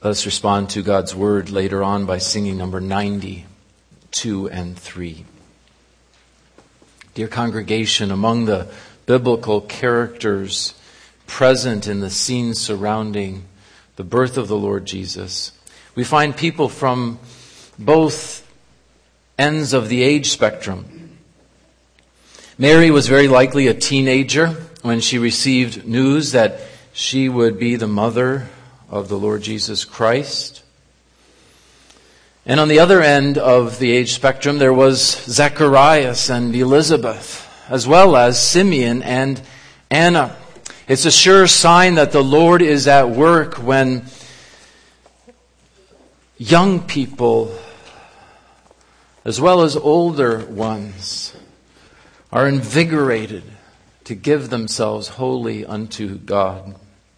Let us respond to God's word later on by singing number 92 and 3. Dear congregation, among the biblical characters present in the scene surrounding the birth of the Lord Jesus, we find people from both ends of the age spectrum. Mary was very likely a teenager when she received news that she would be the mother of the Lord Jesus Christ. And on the other end of the age spectrum, there was Zacharias and Elizabeth, as well as Simeon and Anna. It's a sure sign that the Lord is at work when young people, as well as older ones, are invigorated to give themselves wholly unto God.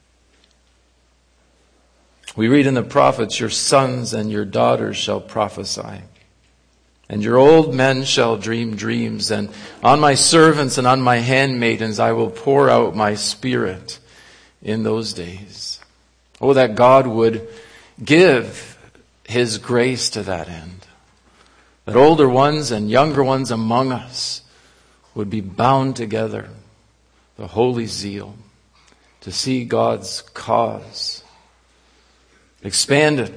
We read in the prophets, your sons and your daughters shall prophesy, and your old men shall dream dreams, and on my servants and on my handmaidens I will pour out my spirit in those days. Oh, that God would give His grace to that end, that older ones and younger ones among us would be bound together, the holy zeal, to see God's cause expanded,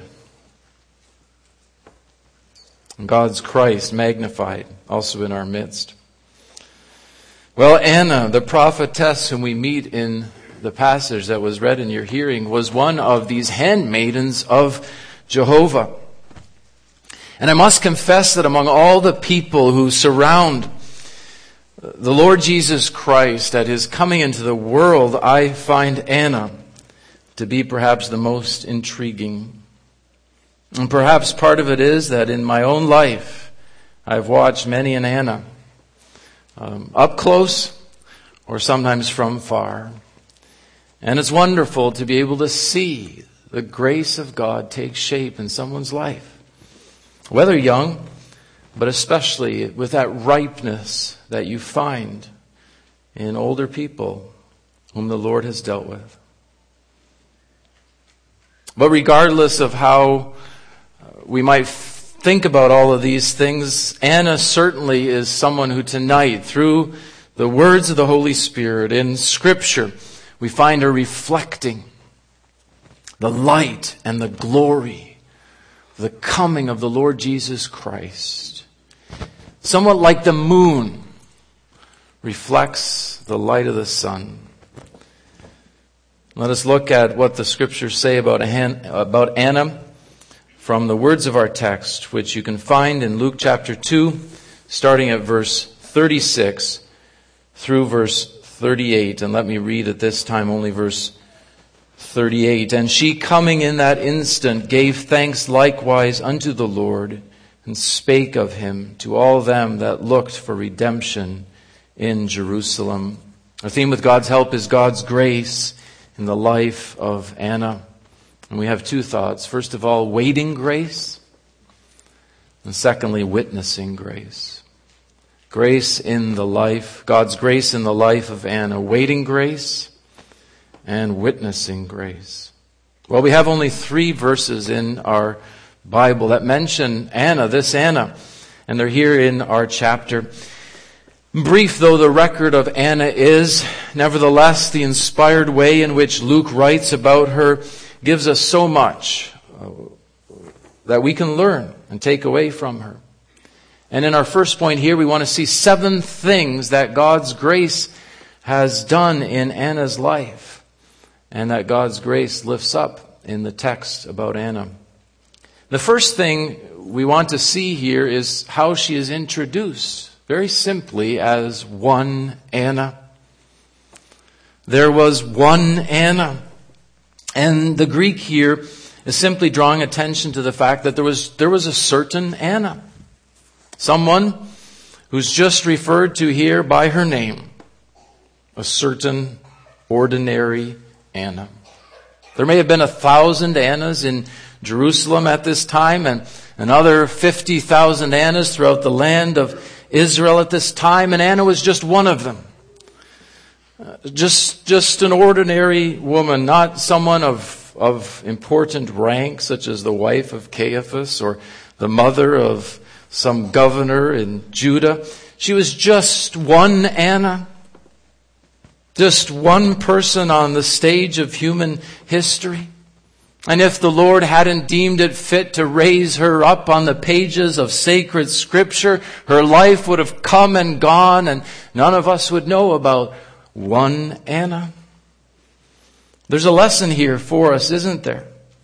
and God's Christ magnified also in our midst. Well, Anna, the prophetess whom we meet in the passage that was read in your hearing, was one of these handmaidens of Jehovah. And I must confess that among all the people who surround the Lord Jesus Christ at His coming into the world, I find Anna to be perhaps the most intriguing. And perhaps part of it is that in my own life, I've watched many an Anna, up close or sometimes from far. And it's wonderful to be able to see the grace of God take shape in someone's life, whether young, but especially with that ripeness that you find in older people whom the Lord has dealt with. But regardless of how we might think about all of these things, Anna certainly is someone who tonight, through the words of the Holy Spirit in Scripture, we find her reflecting the light and the glory, the coming of the Lord Jesus Christ. Somewhat like the moon reflects the light of the sun. Let us look at what the Scriptures say about Anna from the words of our text, which you can find in Luke chapter 2, starting at verse 36 through verse 38. And let me read at this time only verse 38. And she, coming in that instant, gave thanks likewise unto the Lord, and spake of Him to all them that looked for redemption in Jerusalem. Our theme with God's help is God's grace in the life of Anna. And we have two thoughts. First of all, waiting grace. And secondly, witnessing grace. Grace in the life, God's grace in the life of Anna. Waiting grace and witnessing grace. Well, we have only 3 verses in our Bible that mention Anna, this Anna. And they're here in our chapter. Brief though the record of Anna is, nevertheless, the inspired way in which Luke writes about her gives us so much that we can learn and take away from her. And in our first point here, we want to see 7 things that God's grace has done in Anna's life, and that God's grace lifts up in the text about Anna. The first thing we want to see here is how she is introduced. Very simply, as one Anna. There was one Anna. And the Greek here is simply drawing attention to the fact that there was a certain Anna. Someone who's just referred to here by her name. A certain ordinary Anna. There may have been 1,000 Annas in Jerusalem at this time, and another 50,000 Annas throughout the land of Israel at this time, and Anna was just one of them. Just an ordinary woman, not someone of of important rank, such as the wife of Caiaphas or the mother of some governor in Judah. She was just one Anna, just one person on the stage of human history. And if the Lord hadn't deemed it fit to raise her up on the pages of sacred Scripture, her life would have come and gone, and none of us would know about one Anna. There's a lesson here for us, isn't there?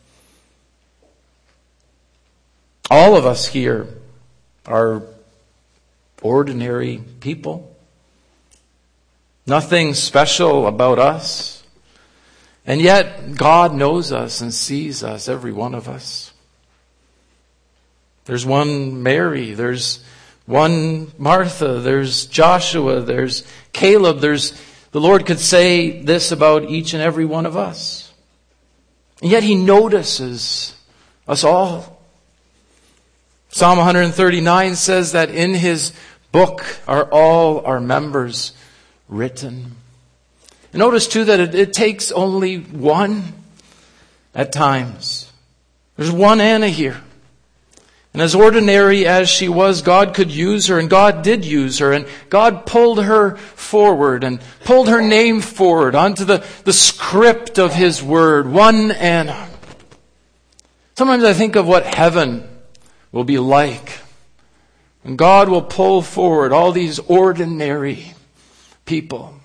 All of us here are ordinary people. Nothing special about us. And yet, God knows us and sees us, every one of us. There's one Mary, there's one Martha, there's Joshua, there's Caleb, the Lord could say this about each and every one of us. And yet He notices us all. Psalm 139 says that in His book are all our members written. And notice too that it takes only one at times. There's one Anna here. And as ordinary as she was, God could use her, and God did use her, and God pulled her forward and pulled her name forward onto the script of His Word. One Anna. Sometimes I think of what heaven will be like. And God will pull forward all these ordinary people.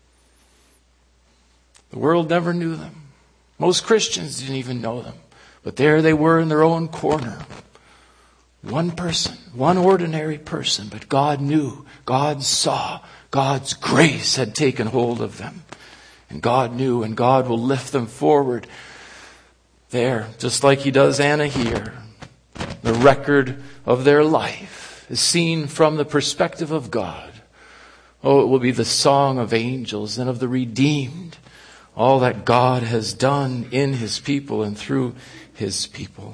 The world never knew them. Most Christians didn't even know them. But there they were in their own corner. One person, one ordinary person, but God knew, God saw, God's grace had taken hold of them. And God knew, and God will lift them forward there, just like He does Anna here. The record of their life is seen from the perspective of God. Oh, it will be the song of angels and of the redeemed. All that God has done in His people and through His people.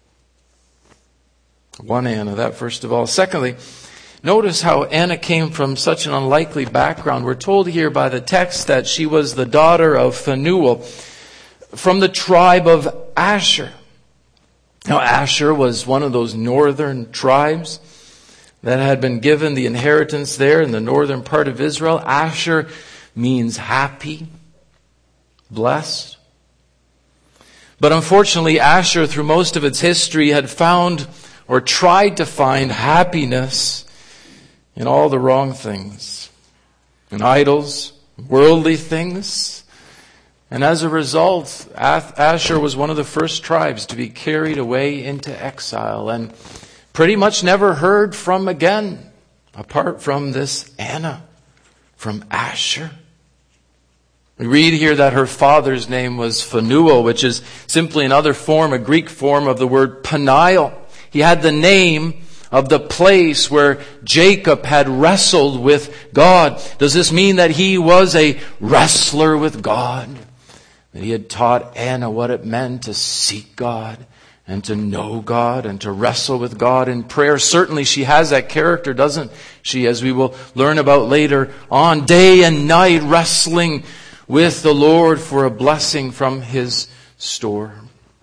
One Anna, that first of all. Secondly, notice how Anna came from such an unlikely background. We're told here by the text that she was the daughter of Phanuel from the tribe of Asher. Now, Asher was one of those northern tribes that had been given the inheritance there in the northern part of Israel. Asher means happy, blessed. But unfortunately, Asher, through most of its history, had found or tried to find happiness in all the wrong things, in idols, worldly things. And as a result, Asher was one of the first tribes to be carried away into exile and pretty much never heard from again, apart from this Anna from Asher. We read here that her father's name was Phanuel, which is simply another form, a Greek form of the word Peniel. He had the name of the place where Jacob had wrestled with God. Does this mean that he was a wrestler with God? That he had taught Anna what it meant to seek God and to know God and to wrestle with God in prayer? Certainly she has that character, doesn't she? As we will learn about later on, day and night wrestling with the Lord for a blessing from His store.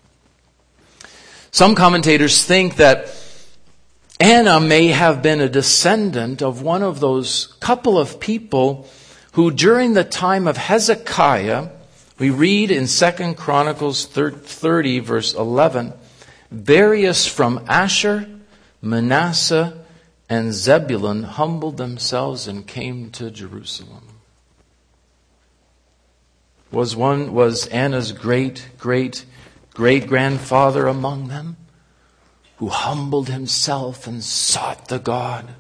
Some commentators think that Anna may have been a descendant of one of those couple of people who during the time of Hezekiah, we read in 2 Chronicles 30 verse 11, various from Asher, Manasseh, and Zebulun humbled themselves and came to Jerusalem. Was Anna's great-great-great-grandfather among them, who humbled himself and sought the God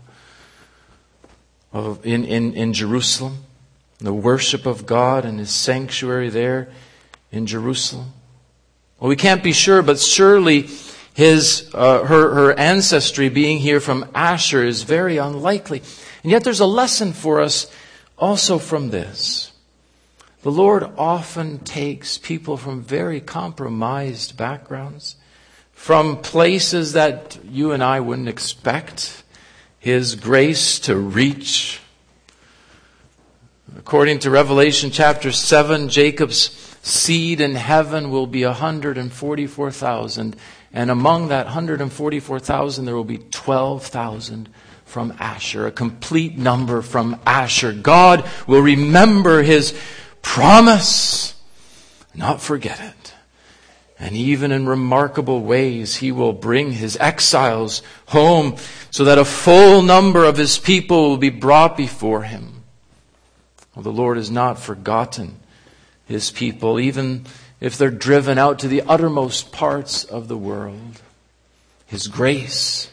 in Jerusalem, the worship of God and His sanctuary there in Jerusalem? Well, we can't be sure, but surely her ancestry being here from Asher is very unlikely. And yet there's a lesson for us also from this. The Lord often takes people from very compromised backgrounds, from places that you and I wouldn't expect His grace to reach. According to Revelation chapter 7, Jacob's seed in heaven will be 144,000. And among that 144,000, there will be 12,000 from Asher, a complete number from Asher. God will remember His promise, not forget it. And even in remarkable ways, He will bring His exiles home so that a full number of His people will be brought before Him. Well, the Lord has not forgotten His people, even if they're driven out to the uttermost parts of the world. His grace,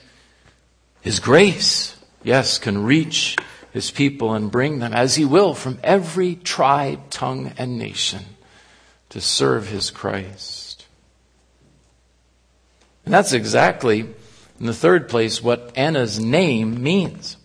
yes, can reach His people and bring them, as He will, from every tribe, tongue, and nation to serve His Christ. And that's exactly, in the third place, what Anna's name means.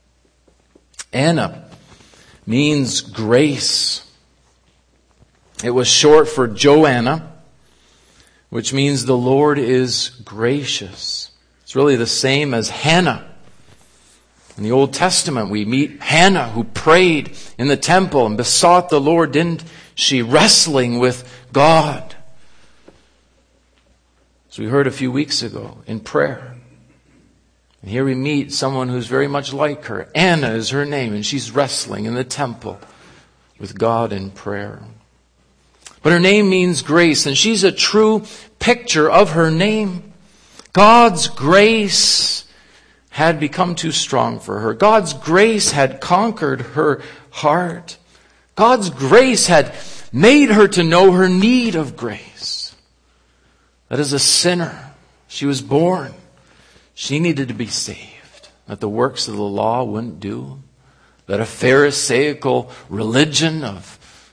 Anna means grace. It was short for Joanna, which means the Lord is gracious. It's really the same as Hannah. In the Old Testament, we meet Hannah, who prayed in the temple and besought the Lord, didn't she, wrestling with God. As we heard a few weeks ago in prayer. And here we meet someone who's very much like her. Anna is her name, and she's wrestling in the temple with God in prayer. But her name means grace, and she's a true picture of her name. God's grace had become too strong for her. God's grace had conquered her heart. God's grace had made her to know her need of grace. That as a sinner, she was born. She needed to be saved. That the works of the law wouldn't do. That a Pharisaical religion of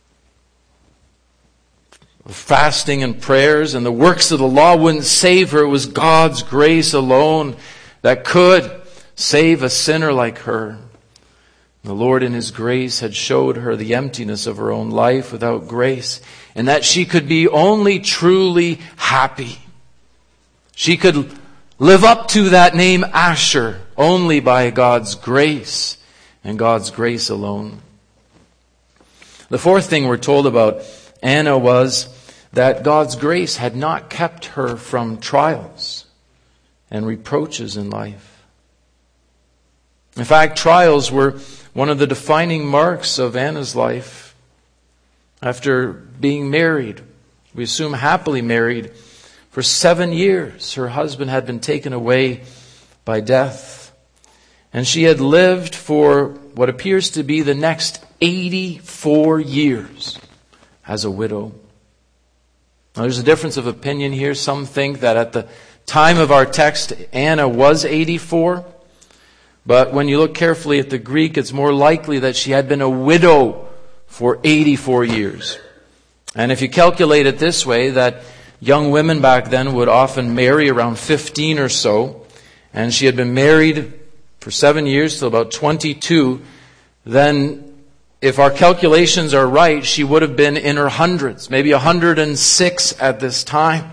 fasting and prayers and the works of the law wouldn't save her. It was God's grace alone that could save a sinner like her. The Lord in His grace had showed her the emptiness of her own life without grace, and that she could be only truly happy. She could live up to that name Asher only by God's grace and God's grace alone. The fourth thing we're told about Anna was that God's grace had not kept her from trials and reproaches in life. In fact, trials were one of the defining marks of Anna's life. After being married, we assume happily married, for 7 years, her husband had been taken away by death. And she had lived for what appears to be the next 84 years as a widow. Now, there's a difference of opinion here. Some think that at the time of our text, Anna was 84. But when you look carefully at the Greek, it's more likely that she had been a widow for 84 years. And if you calculate it this way, that young women back then would often marry around 15 or so, and she had been married for 7 years till about 22, then if our calculations are right, she would have been in her hundreds, maybe 106 at this time.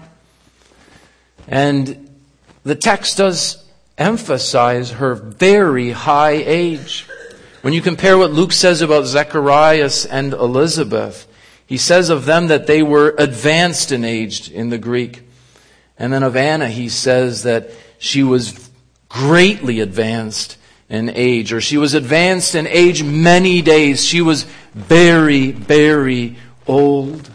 And the text does emphasize her very high age. When you compare what Luke says about Zacharias and Elizabeth, he says of them that they were advanced in age in the Greek. And then of Anna, he says that she was greatly advanced in age, or she was advanced in age many days. She was very, very old.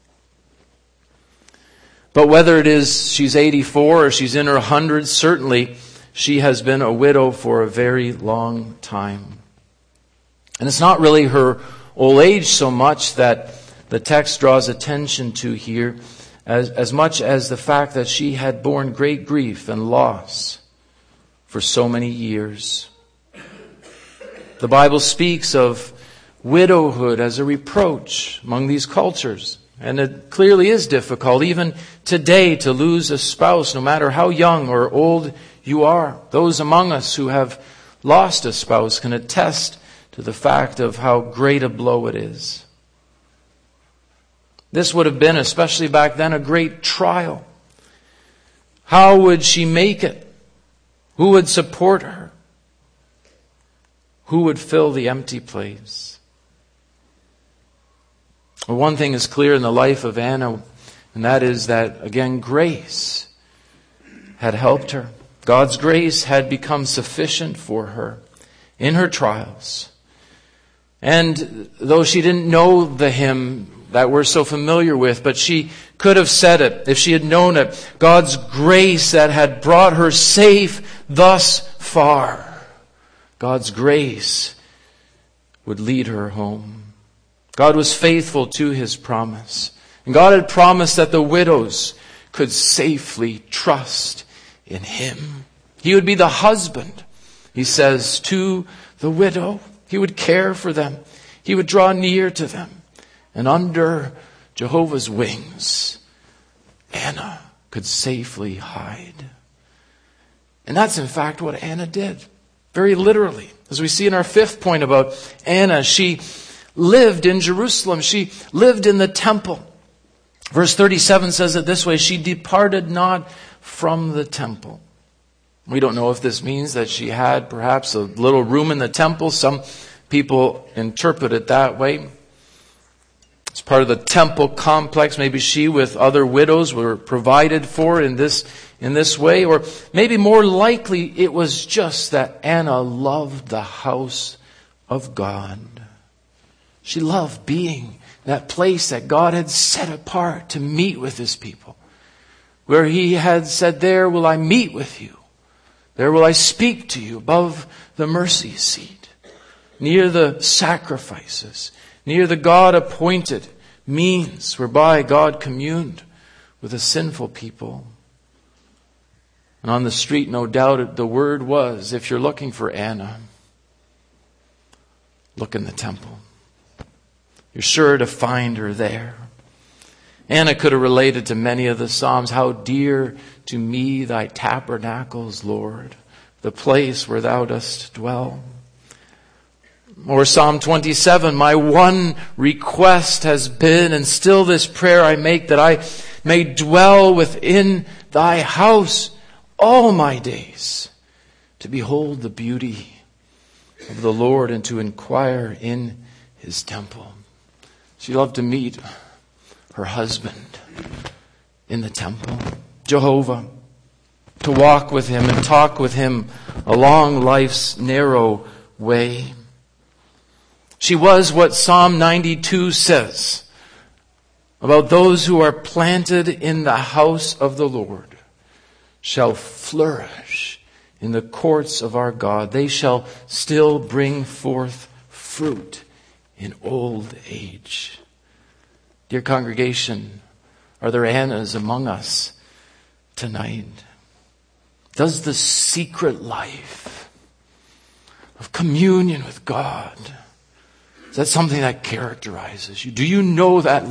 But whether it is she's 84 or she's in her hundreds, certainly she has been a widow for a very long time. And it's not really her old age so much that the text draws attention to here, as much as the fact that she had borne great grief and loss for so many years. The Bible speaks of widowhood as a reproach among these cultures. And it clearly is difficult, even today, to lose a spouse, no matter how young or old you are. Those among us who have lost a spouse can attest to the fact of how great a blow it is. This would have been, especially back then, a great trial. How would she make it? Who would support her? Who would fill the empty place? Well, one thing is clear in the life of Anna, and that is that, again, grace had helped her. God's grace had become sufficient for her in her trials. And though she didn't know the hymn that we're so familiar with, but she could have said it if she had known it. God's grace that had brought her safe thus far. God's grace would lead her home. God was faithful to His promise. And God had promised that the widows could safely trust in Him. He would be the husband, He says, to the widow. He would care for them. He would draw near to them. And under Jehovah's wings, Anna could safely hide. And that's in fact what Anna did. Very literally. As we see in our fifth point about Anna, she lived in Jerusalem. She lived in the temple. Verse 37 says it this way, she departed not from the temple. We don't know if this means that she had perhaps a little room in the temple. Some people interpret it that way. It's part of the temple complex. Maybe she with other widows were provided for in this way. Or maybe more likely it was just that Anna loved the house of God. She loved being that place that God had set apart to meet with His people. Where He had said, there will I meet with you. There will I speak to you above the mercy seat. Near the sacrifices. Near the God-appointed means whereby God communed with a sinful people. And on the street, no doubt, the word was, if you're looking for Anna, look in the temple. You're sure to find her there. Anna could have related to many of the Psalms, how dear to me thy tabernacles, Lord, the place where thou dost dwell. Or Psalm 27, my one request has been, and still this prayer I make, that I may dwell within thy house all my days, to behold the beauty of the Lord and to inquire in His temple. She loved to meet her husband in the temple, Jehovah, to walk with Him and talk with Him along life's narrow way. She was what Psalm 92 says about those who are planted in the house of the Lord shall flourish in the courts of our God. They shall still bring forth fruit in old age. Dear congregation, are there Annas among us tonight? Does the secret life of communion with God, is that something that characterizes you? Do you know that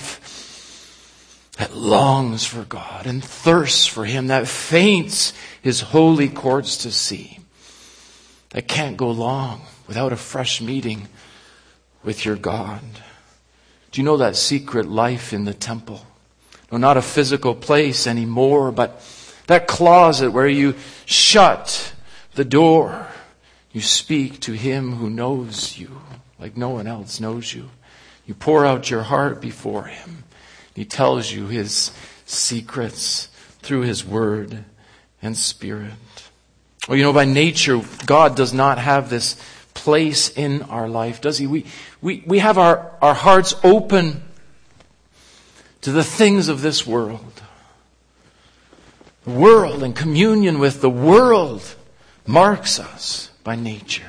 life that longs for God and thirsts for Him, that faints His holy courts to see, that can't go long without a fresh meeting with your God? Do you know that secret life in the temple? No, not a physical place anymore, but that closet where you shut the door. You speak to Him who knows you like no one else knows you. You pour out your heart before Him. He tells you His secrets through His Word and Spirit. Well, you know, by nature, God does not have this place in our life, does He? We have our hearts open to the things of this world. The world and communion with the world marks us by nature.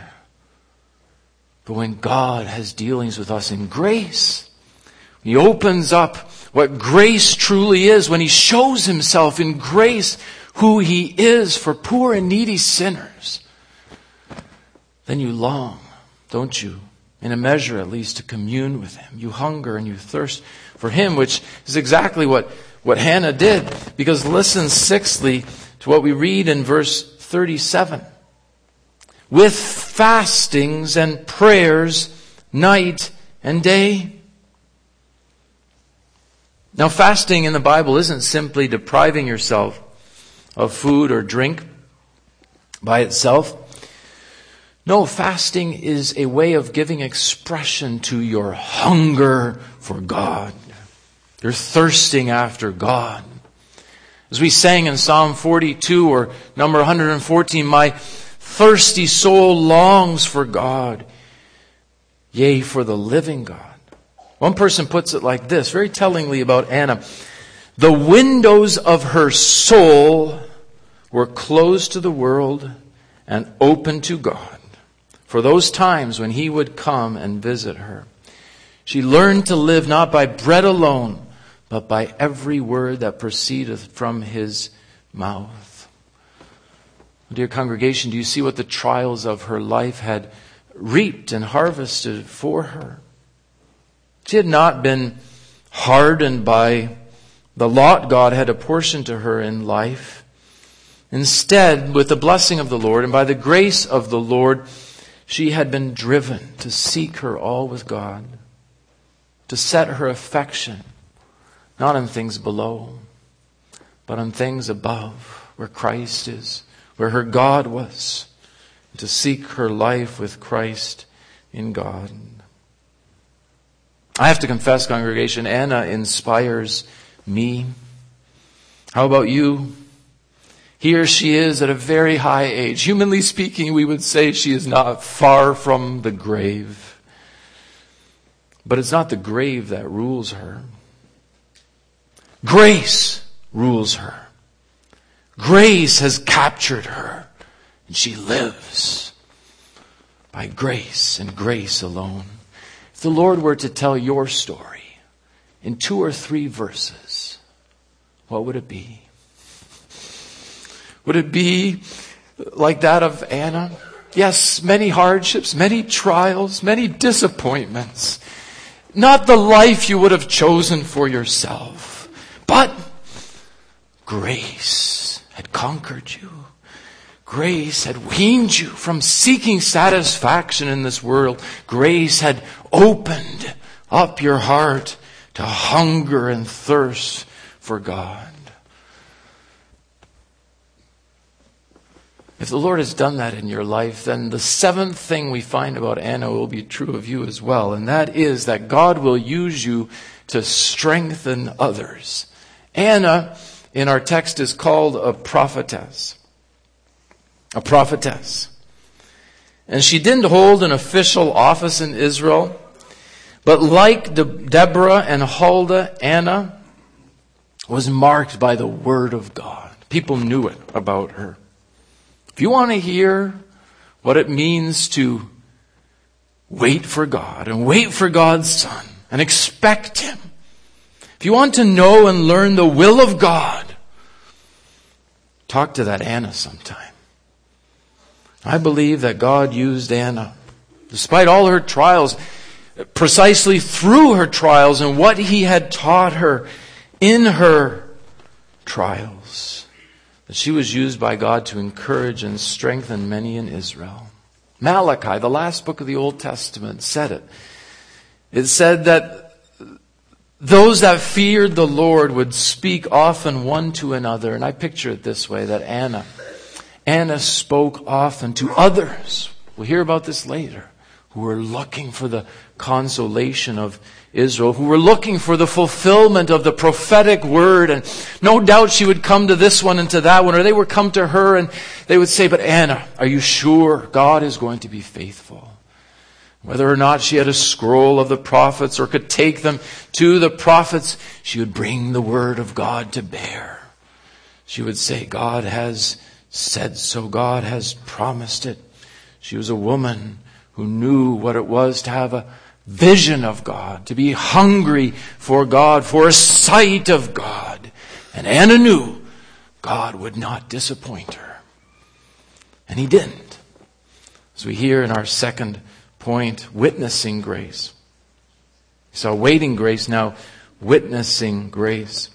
But when God has dealings with us in grace, He opens up what grace truly is, when He shows Himself in grace who He is for poor and needy sinners, then you long, don't you, in a measure at least, to commune with Him. You hunger and you thirst for Him, which is exactly what Hannah did. Because listen, sixthly, to what we read in verse 37. With fastings and prayers night and day. Now, fasting in the Bible isn't simply depriving yourself of food or drink by itself. No, fasting is a way of giving expression to your hunger for God. You're thirsting after God. As we sang in Psalm 42 or number 114, my thirsty soul longs for God, yea, for the living God. One person puts it like this, very tellingly about Anna. The windows of her soul were closed to the world and open to God for those times when He would come and visit her. She learned to live not by bread alone, but by every word that proceedeth from His mouth. Dear congregation, do you see what the trials of her life had reaped and harvested for her? She had not been hardened by the lot God had apportioned to her in life. Instead, with the blessing of the Lord and by the grace of the Lord, she had been driven to seek her all with God, to set her affection not on things below, but on things above, where Christ is, where her God was, to seek her life with Christ in God. I have to confess, congregation, Anna inspires me. How about you? Here she is at a very high age. Humanly speaking, we would say she is not far from the grave. But it's not the grave that rules her. Grace rules her. Grace has captured her, and she lives by grace and grace alone. If the Lord were to tell your story in 2 or 3 verses, what would it be? Would it be like that of Anna? Yes, many hardships, many trials, many disappointments. Not the life you would have chosen for yourself, but grace had conquered you. Grace had weaned you from seeking satisfaction in this world. Grace had opened up your heart to hunger and thirst for God. If the Lord has done that in your life, then the 7th thing we find about Anna will be true of you as well. And that is that God will use you to strengthen others. Anna, in our text, is called a prophetess. A prophetess. And she didn't hold an official office in Israel. But like Deborah and Huldah, Anna was marked by the Word of God. People knew it about her. If you want to hear what it means to wait for God and wait for God's Son and expect Him, if you want to know and learn the will of God, talk to that Anna sometime. I believe that God used Anna, despite all her trials, precisely through her trials and what He had taught her in her trials, that she was used by God to encourage and strengthen many in Israel. Malachi, the last book of the Old Testament, said it. It said that those that feared the Lord would speak often one to another. And I picture it this way, that Anna spoke often to others. We'll hear about this later. Who were looking for the consolation of Israel, who were looking for the fulfillment of the prophetic word. And no doubt she would come to this one and to that one, or they would come to her and they would say, but Anna, are you sure God is going to be faithful? Whether or not she had a scroll of the prophets or could take them to the prophets, she would bring the word of God to bear. She would say, God has said so. God has promised it. She was a woman who knew what it was to have a vision of God, to be hungry for God, for a sight of God. And Anna knew God would not disappoint her. And He didn't. As we hear in our second point, witnessing grace. We saw waiting grace, now witnessing grace.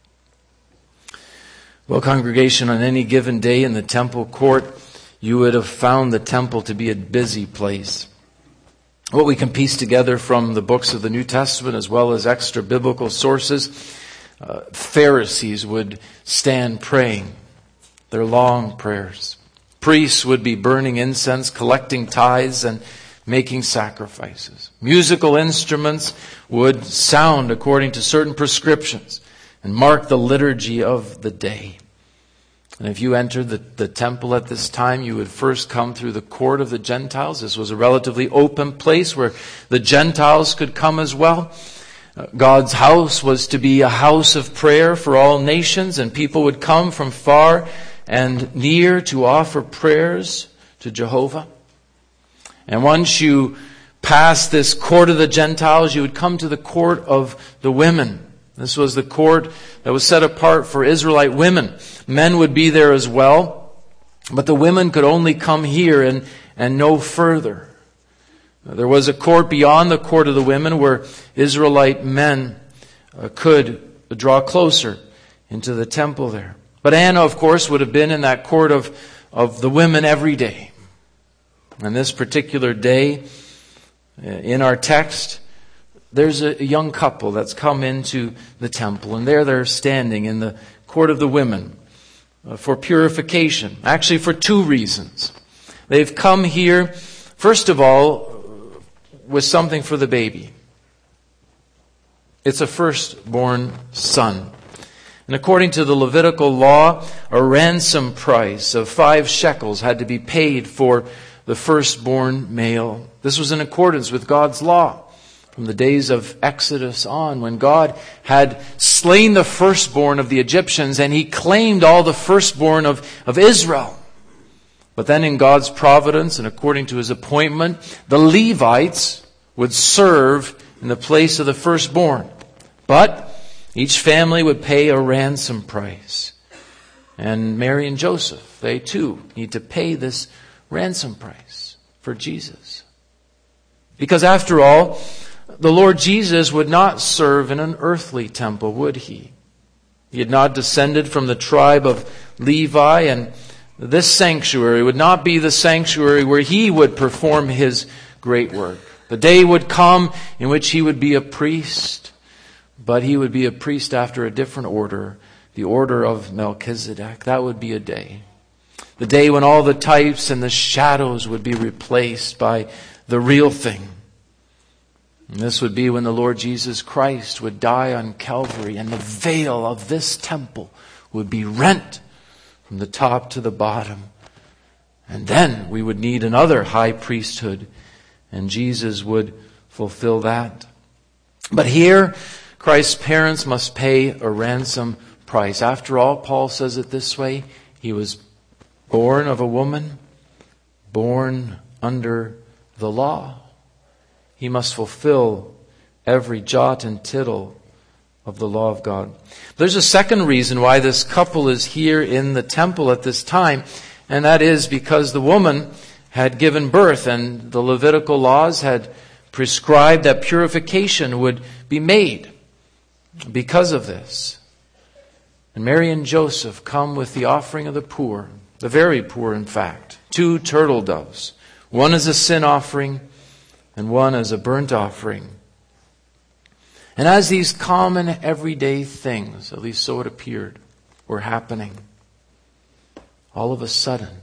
Well, congregation, on any given day in the temple court, you would have found the temple to be a busy place. What we can piece together from the books of the New Testament as well as extra biblical sources, Pharisees would stand praying their long prayers. Priests would be burning incense, collecting tithes, and making sacrifices. Musical instruments would sound according to certain prescriptions and mark the liturgy of the day. And if you entered the temple at this time, you would first come through the court of the Gentiles. This was a relatively open place where the Gentiles could come as well. God's house was to be a house of prayer for all nations, and people would come from far and near to offer prayers to Jehovah. And once you passed this court of the Gentiles, you would come to the court of the women. This was the court that was set apart for Israelite women. Men would be there as well, but the women could only come here and no further. There was a court beyond the court of the women where Israelite men could draw closer into the temple there. But Anna, of course, would have been in that court of the women every day. And this particular day, in our text, there's a young couple that's come into the temple. And there they're standing in the court of the women for purification. Actually, for two reasons. They've come here, first of all, with something for the baby. It's a firstborn son. And according to the Levitical law, a ransom price of 5 shekels had to be paid for the firstborn male. This was in accordance with God's law from the days of Exodus on, when God had slain the firstborn of the Egyptians and He claimed all the firstborn of Israel. But then in God's providence and according to His appointment, the Levites would serve in the place of the firstborn. But each family would pay a ransom price. And Mary and Joseph, they too need to pay this ransom price for Jesus. Because after all, the Lord Jesus would not serve in an earthly temple, would He? He had not descended from the tribe of Levi, and this sanctuary would not be the sanctuary where He would perform His great work. The day would come in which He would be a priest, but He would be a priest after a different order, the order of Melchizedek. That would be a day. The day when all the types and the shadows would be replaced by the real thing. And this would be when the Lord Jesus Christ would die on Calvary and the veil of this temple would be rent from the top to the bottom. And then we would need another high priesthood, and Jesus would fulfill that. But here, Christ's parents must pay a ransom price. After all, Paul says it this way, He was born of a woman, born under the law. He must fulfill every jot and tittle of the law of God. There's a second reason why this couple is here in the temple at this time, and that is because the woman had given birth, and the Levitical laws had prescribed that purification would be made because of this. And Mary and Joseph come with the offering of the poor, the very poor in fact, 2 turtle doves, one as a sin offering and one as a burnt offering. And as these common everyday things, at least so it appeared, were happening, all of a sudden,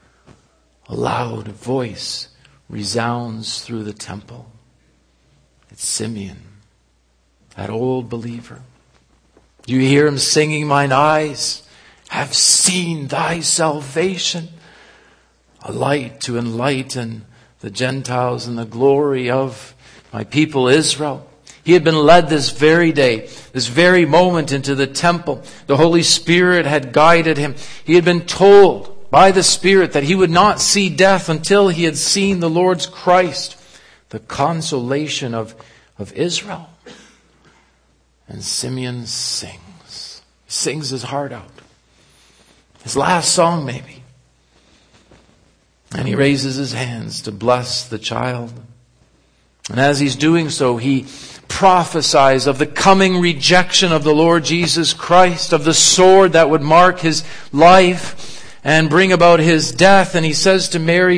a loud voice resounds through the temple. It's Simeon, that old believer. Do you hear him singing, "Mine eyes have seen thy salvation, a light to enlighten the Gentiles and the glory of my people Israel"? He had been led this very day, this very moment into the temple. The Holy Spirit had guided him. He had been told by the Spirit that he would not see death until he had seen the Lord's Christ, the consolation of Israel. And Simeon sings. He sings his heart out. His last song maybe. And he raises his hands to bless the child. And as he's doing so, he prophesies of the coming rejection of the Lord Jesus Christ, of the sword that would mark his life and bring about his death. And he says to Mary,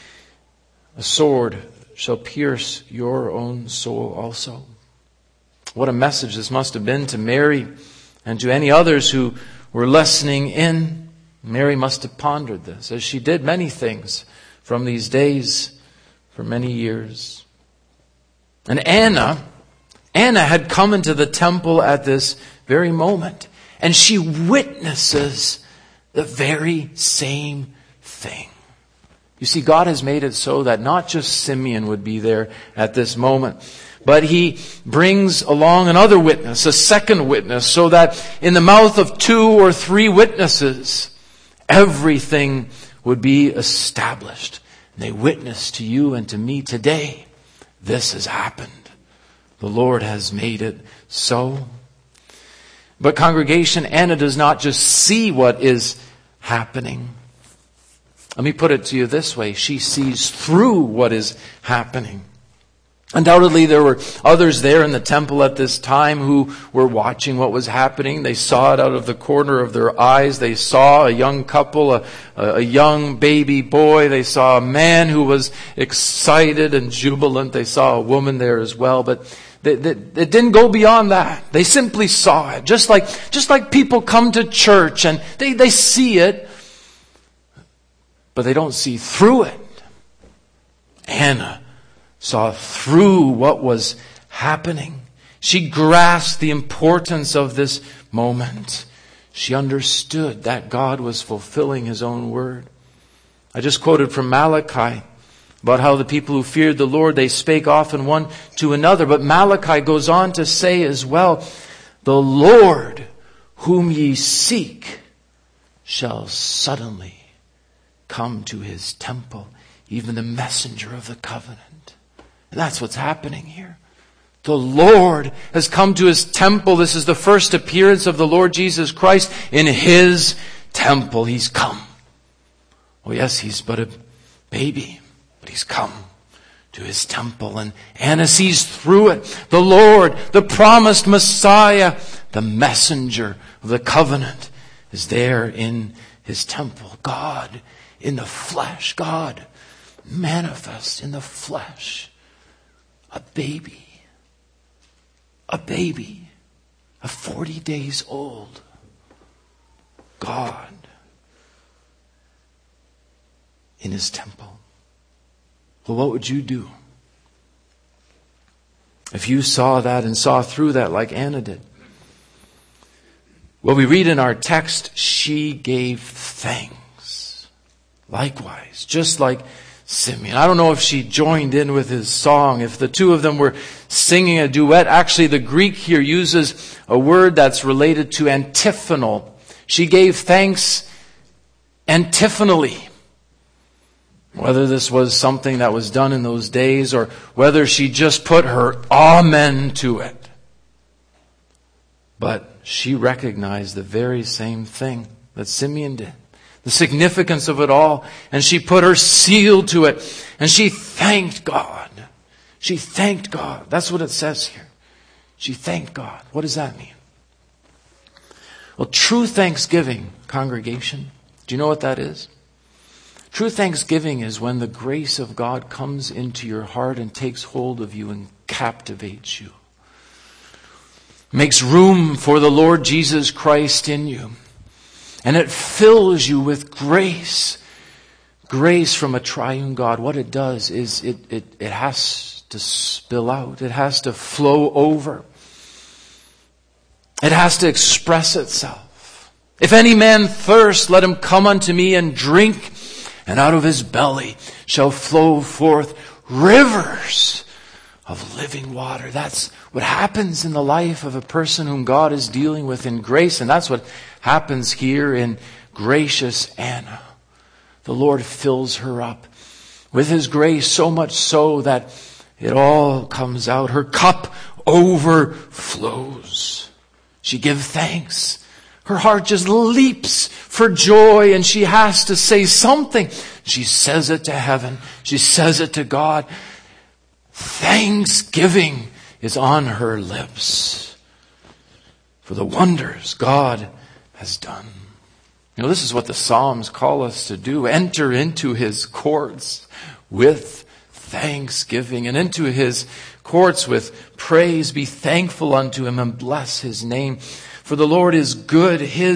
"A sword shall pierce your own soul also." What a message this must have been to Mary and to any others who were listening in. Mary must have pondered this, as she did many things from these days for many years. And Anna had come into the temple at this very moment, and she witnesses the very same thing. You see, God has made it so that not just Simeon would be there at this moment, but he brings along another witness, a second witness, so that in the mouth of 2 or 3 witnesses, everything would be established. And they witness to you and to me today, this has happened. The Lord has made it so. But congregation, Anna does not just see what is happening. Let me put it to you this way. She sees through what is happening. Undoubtedly, there were others there in the temple at this time who were watching what was happening. They saw it out of the corner of their eyes. They saw a young couple, a young baby boy. They saw a man who was excited and jubilant. They saw a woman there as well. But it didn't go beyond that. They simply saw it. Just like people come to church and they see it, but they don't see through it. Anna saw through what was happening. She grasped the importance of this moment. She understood that God was fulfilling His own word. I just quoted from Malachi about how the people who feared the Lord, they spake often one to another. But Malachi goes on to say as well, the Lord whom ye seek shall suddenly come to His temple, even the messenger of the covenant. And that's what's happening here. The Lord has come to His temple. This is the first appearance of the Lord Jesus Christ in His temple. He's come. Oh yes, He's but a baby, but He's come to His temple. And Anna sees through it. The Lord, the promised Messiah, the messenger of the covenant, is there in His temple. God in the flesh. God manifest in the flesh. A baby, of 40 days old. God in His temple. Well, what would you do if you saw that and saw through that like Anna did? Well, we read in our text, she gave thanks. Likewise, just like Simeon. I don't know if she joined in with his song, if the two of them were singing a duet. Actually, the Greek here uses a word that's related to antiphonal. She gave thanks antiphonally. Whether this was something that was done in those days or whether she just put her amen to it. But she recognized the very same thing that Simeon did. The significance of it all. And she put her seal to it. And she thanked God. She thanked God. That's what it says here. She thanked God. What does that mean? Well, true thanksgiving, congregation, do you know what that is? True thanksgiving is when the grace of God comes into your heart and takes hold of you and captivates you. Makes room for the Lord Jesus Christ in you. And it fills you with grace. Grace from a triune God. What it does is it has to spill out. It has to flow over. It has to express itself. If any man thirst, let him come unto me and drink. And out of his belly shall flow forth rivers of living water. That's what happens in the life of a person whom God is dealing with in grace. And that's what happens here in gracious Anna. The Lord fills her up with His grace, so much so that it all comes out. Her cup overflows. She gives thanks. Her heart just leaps for joy and she has to say something. She says it to heaven. She says it to God. Thanksgiving is on her lips for the wonders God has done. You know, this is what the Psalms call us to do. Enter into His courts with thanksgiving and into His courts with praise. Be thankful unto Him and bless His name. For the Lord is good. His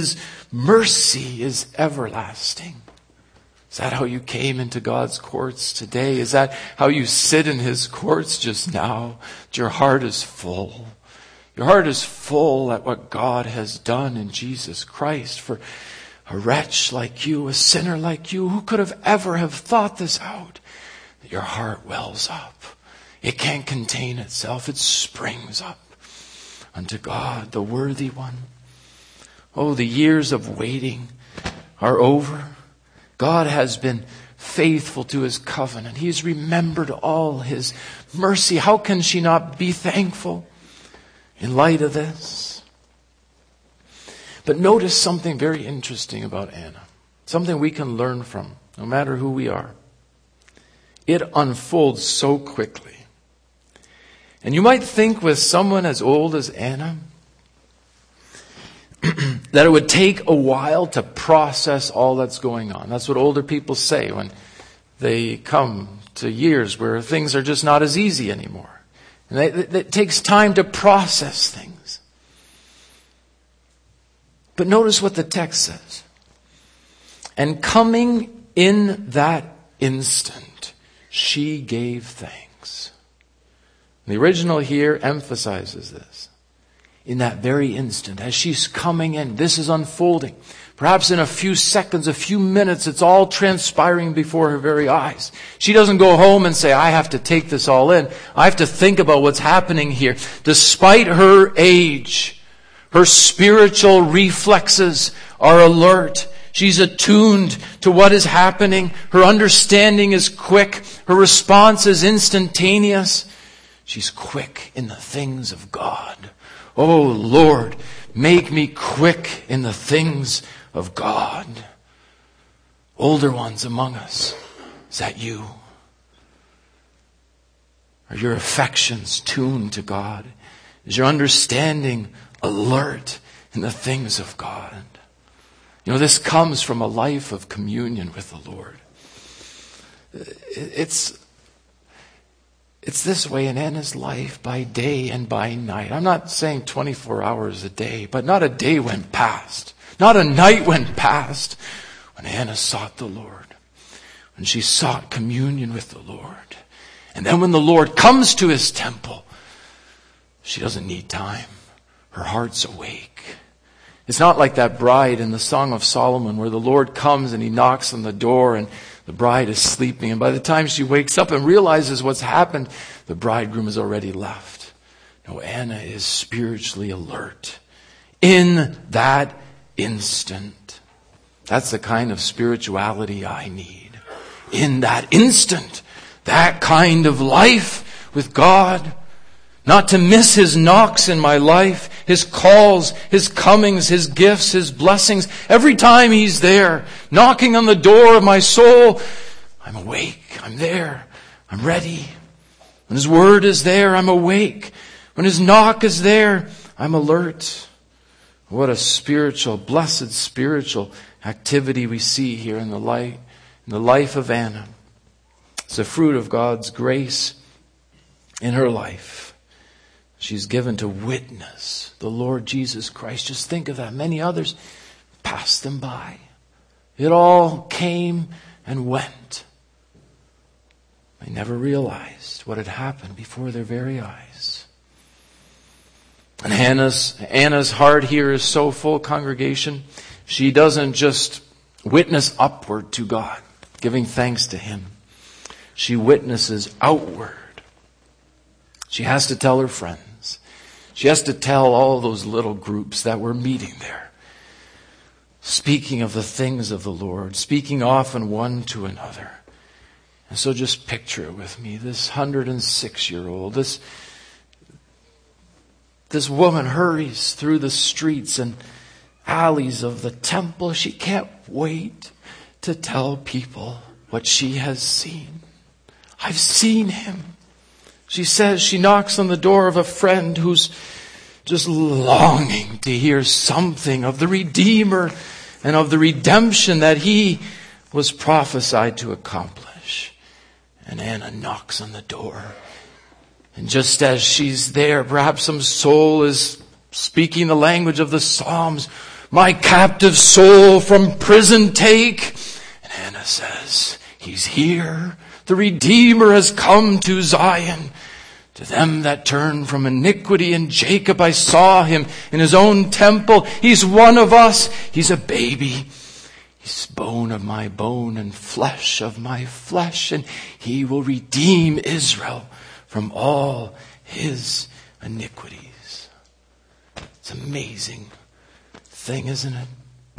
mercy is everlasting. Is that how you came into God's courts today? Is that how you sit in His courts just now? Your heart is full. Your heart is full at what God has done in Jesus Christ for a wretch like you, a sinner like you. Who could have ever have thought this out? Your heart wells up. It can't contain itself. It springs up unto God, the worthy one. Oh, the years of waiting are over. God has been faithful to His covenant. He's remembered all His mercy. How can she not be thankful in light of this? But notice something very interesting about Anna. Something we can learn from, no matter who we are. It unfolds so quickly. And you might think with someone as old as Anna that it would take a while to process all that's going on. That's what older people say when they come to years where things are just not as easy anymore. And it takes time to process things. But notice what the text says. And coming in that instant, she gave thanks. The original here emphasizes this. In that very instant, as she's coming in, this is unfolding. Perhaps in a few seconds, a few minutes, it's all transpiring before her very eyes. She doesn't go home and say, I have to take this all in. I have to think about what's happening here. Despite her age, her spiritual reflexes are alert. She's attuned to what is happening. Her understanding is quick. Her response is instantaneous. She's quick in the things of God. Oh Lord, make me quick in the things of God. Older ones among us, is that you? Are your affections tuned to God? Is your understanding alert in the things of God? You know, this comes from a life of communion with the Lord. It's this way in Anna's life by day and by night. I'm not saying 24 hours a day, but not a day went past. Not a night went past when Anna sought the Lord. When she sought communion with the Lord. And then when the Lord comes to His temple, she doesn't need time. Her heart's awake. It's not like that bride in the Song of Solomon where the Lord comes and He knocks on the door and the bride is sleeping. And by the time she wakes up and realizes what's happened, the bridegroom has already left. No, Anna is spiritually alert. In that instant. That's the kind of spirituality I need. In that instant. That kind of life with God. Not to miss His knocks in my life, His calls, His comings, His gifts, His blessings. Every time He's there, knocking on the door of my soul, I'm awake, I'm there, I'm ready. When His word is there, I'm awake. When His knock is there, I'm alert. What a spiritual, blessed spiritual activity we see here in the life of Anna. It's a fruit of God's grace in her life. She's given to witness the Lord Jesus Christ. Just think of that. Many others passed them by. It all came and went. They never realized what had happened before their very eyes. And Anna's heart here is so full, congregation. She doesn't just witness upward to God, giving thanks to Him. She witnesses outward. She has to tell her friends. She has to tell all those little groups that were meeting there. Speaking of the things of the Lord. Speaking often one to another. And so just picture it with me. This 106-year-old. This woman hurries through the streets and alleys of the temple. She can't wait to tell people what she has seen. I've seen Him. She says she knocks on the door of a friend who's just longing to hear something of the Redeemer and of the redemption that He was prophesied to accomplish. And Anna knocks on the door. And just as she's there, perhaps some soul is speaking the language of the Psalms. My captive soul from prison take. And Anna says, He's here. The Redeemer has come to Zion. To them that turn from iniquity in Jacob, I saw him in his own temple. He's one of us. He's a baby. He's bone of my bone and flesh of my flesh. And he will redeem Israel from all his iniquities. It's an amazing thing, isn't it?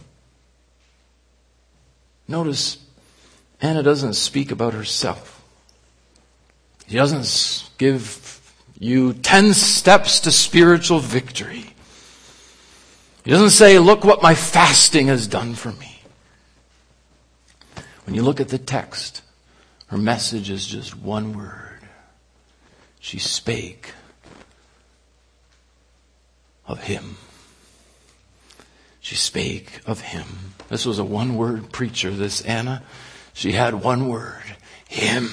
Notice, Anna doesn't speak about herself. He doesn't give you 10 steps to spiritual victory. He doesn't say, look what my fasting has done for me. When you look at the text, her message is just one word. She spake of him. She spake of him. This was a one-word preacher, this Anna. She had one word. Him.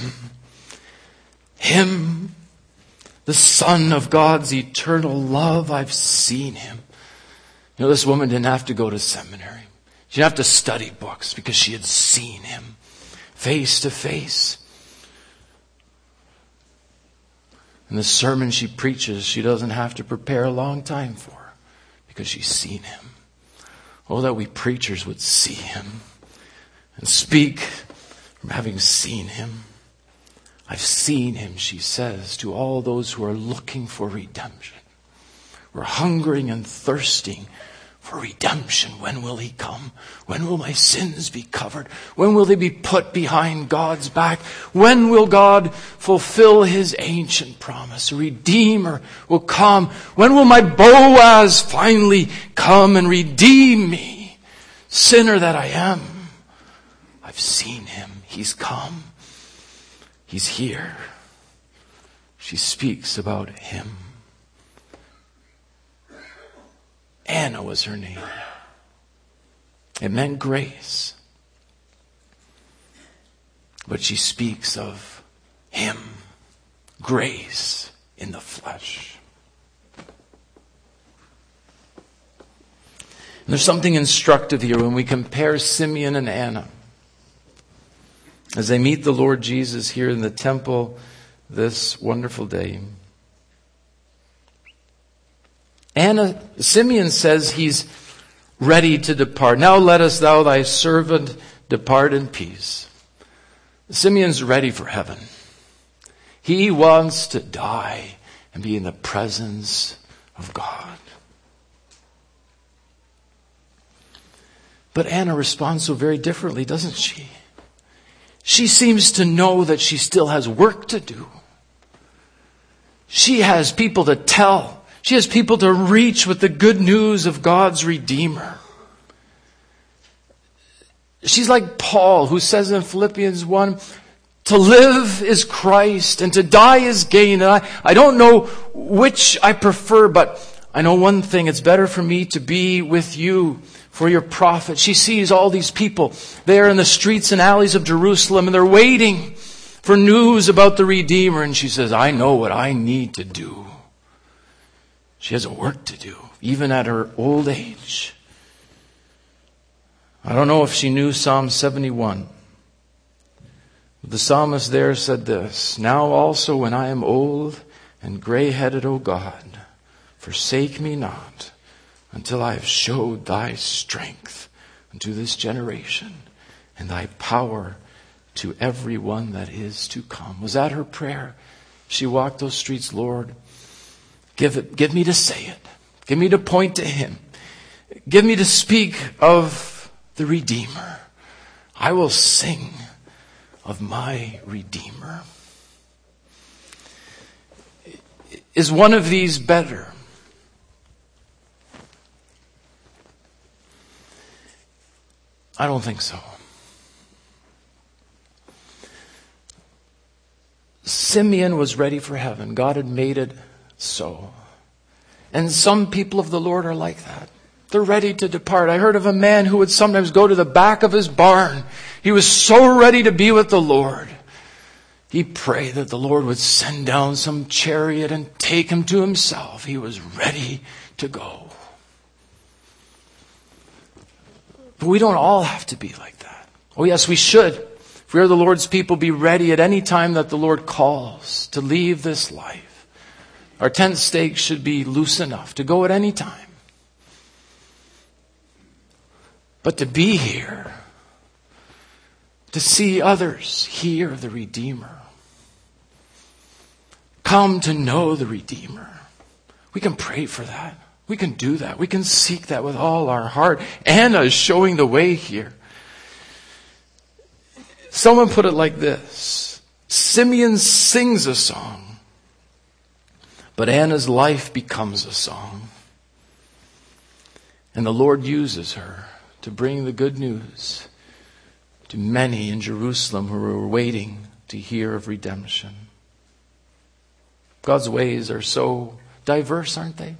Him. The Son of God's eternal love. I've seen him. You know, this woman didn't have to go to seminary. She didn't have to study books because she had seen him face to face. And the sermon she preaches, she doesn't have to prepare a long time for because she's seen him. Oh, that we preachers would see him and speak from having seen him. I've seen him, she says, to all those who are looking for redemption. We're hungering and thirsting for redemption. When will he come? When will my sins be covered? When will they be put behind God's back? When will God fulfill his ancient promise? A Redeemer will come. When will my Boaz finally come and redeem me? Sinner that I am. I've seen him. He's come. He's here. She speaks about him. Anna was her name. It meant grace. But she speaks of him. Grace in the flesh. And there's something instructive here when we compare Simeon and Anna. As they meet the Lord Jesus here in the temple this wonderful day. Simeon says he's ready to depart. Now lettest thou thy servant depart in peace. Simeon's ready for heaven. He wants to die and be in the presence of God. But Anna responds so very differently, doesn't she? She seems to know that she still has work to do. She has people to tell. She has people to reach with the good news of God's Redeemer. She's like Paul, who says in Philippians 1, to live is Christ and to die is gain. And I don't know which I prefer, but I know one thing. It's better for me to be with you for your profit. She sees all these people there in the streets and alleys of Jerusalem, and they're waiting for news about the Redeemer. And she says, I know what I need to do. She has a work to do, even at her old age. I don't know if she knew Psalm 71. The psalmist there said this, now also when I am old and gray-headed, O God, forsake me not until I have showed thy strength unto this generation and thy power to every one that is to come. Was that her prayer? She walked those streets, Lord, give me to say it. Give me to point to him. Give me to speak of the Redeemer. I will sing of my Redeemer. Is one of these better? I don't think so. Simeon was ready for heaven. God had made it so. And some people of the Lord are like that. They're ready to depart. I heard of a man who would sometimes go to the back of his barn. He was so ready to be with the Lord. He prayed that the Lord would send down some chariot and take him to himself. He was ready to go. But we don't all have to be like that. Oh yes, we should. If we are the Lord's people, be ready at any time that the Lord calls to leave this life. Our tent stakes should be loose enough to go at any time. But to be here, to see others hear the Redeemer, come to know the Redeemer, we can pray for that. We can do that. We can seek that with all our heart. Anna is showing the way here. Someone put it like this: Simeon sings a song, but Anna's life becomes a song. And the Lord uses her to bring the good news to many in Jerusalem who were waiting to hear of redemption. God's ways are so diverse, aren't they?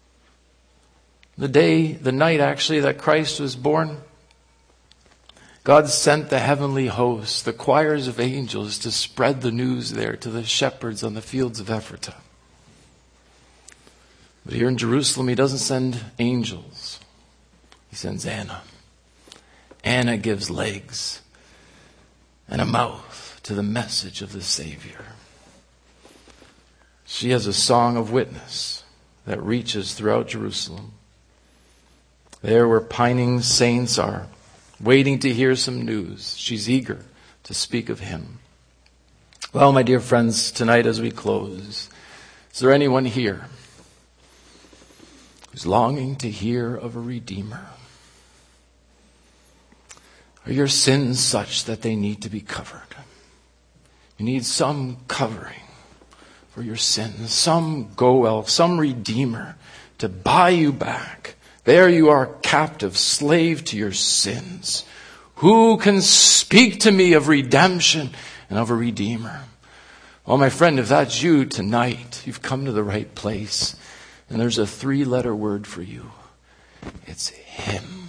The night actually that Christ was born, God sent the heavenly hosts, the choirs of angels, to spread the news there to the shepherds on the fields of Ephratah. But here in Jerusalem, he doesn't send angels. He sends Anna. Anna gives legs and a mouth to the message of the Savior. She has a song of witness that reaches throughout Jerusalem. There where pining saints are, waiting to hear some news, she's eager to speak of him. Well, my dear friends, tonight as we close, is there anyone here who's longing to hear of a Redeemer? Are your sins such that they need to be covered? You need some covering for your sins, some Goel, some Redeemer to buy you back. There you are, captive, slave to your sins. Who can speak to me of redemption and of a Redeemer? Well, my friend, if that's you tonight, you've come to the right place. And there's a 3-letter word for you. It's Him.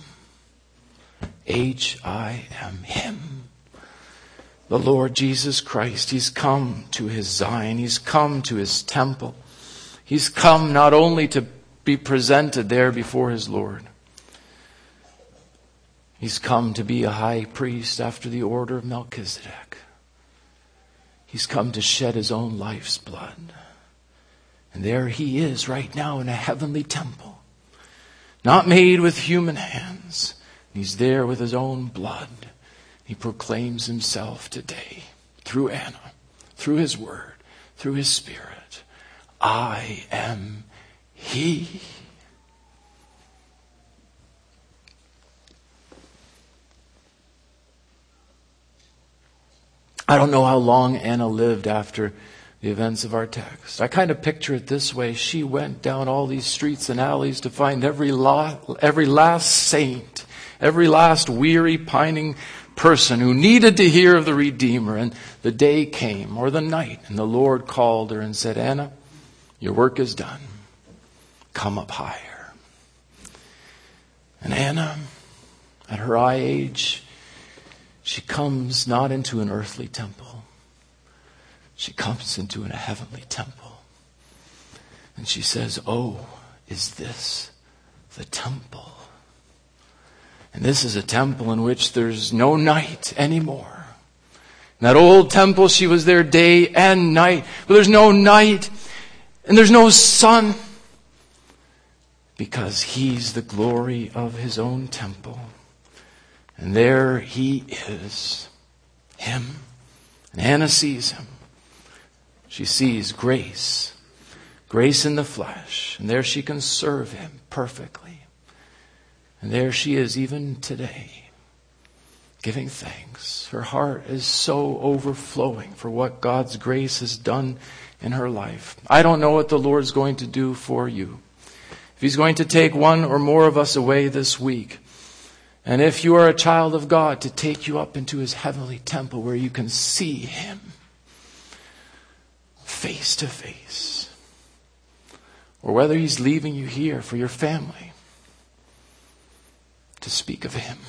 H-I-M, Him. The Lord Jesus Christ. He's come to His Zion. He's come to His temple. He's come not only to be presented there before His Lord. He's come to be a high priest after the order of Melchizedek. He's come to shed His own life's blood. And there He is right now in a heavenly temple, not made with human hands. He's there with His own blood. He proclaims Himself today through Anna, through His Word, through His Spirit. I am He. I don't know how long Anna lived after the events of our text. I kind of picture it this way. She went down all these streets and alleys to find every last saint, every last weary, pining person who needed to hear of the Redeemer. And the day came, or the night, and the Lord called her and said, Anna, your work is done. Come up higher. And Anna, at her high age, she comes not into an earthly temple. She comes into a heavenly temple. And she says, oh, is this the temple? And this is a temple in which there's no night anymore. In that old temple, she was there day and night. But there's no night and there's no sun. Because He's the glory of His own temple. And there He is. Him. And Anna sees Him. She sees grace. Grace in the flesh. And there she can serve Him perfectly. And there she is even today, giving thanks. Her heart is so overflowing for what God's grace has done in her life. I don't know what the Lord's going to do for you. If He's going to take one or more of us away this week, and if you are a child of God, to take you up into His heavenly temple where you can see Him face to face, or whether He's leaving you here for your family, to speak of Him.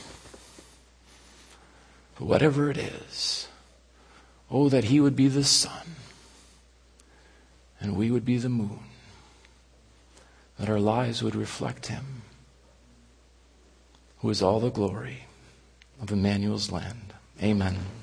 But whatever it is, oh, that He would be the sun and we would be the moon, that our lives would reflect Him. who is all the glory of Emmanuel's land. Amen.